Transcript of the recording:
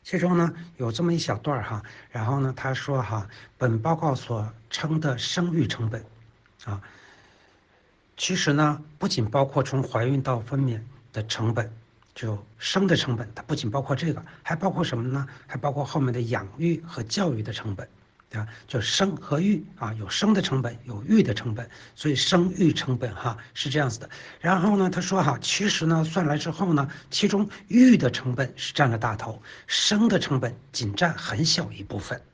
其中呢有这么一小段哈，然后呢他说哈，本报告所称的生育成本，啊，其实呢不仅包括从怀孕到分娩的成本，就生的成本，它不仅包括这个，还包括什么呢？还包括后面的养育和教育的成本。啊，就生和育啊，有生的成本，有育的成本，所以生育成本哈是这样子的。然后呢，他说哈，其实呢算来之后呢，其中育的成本是占了大头，生的成本仅占很小一部分。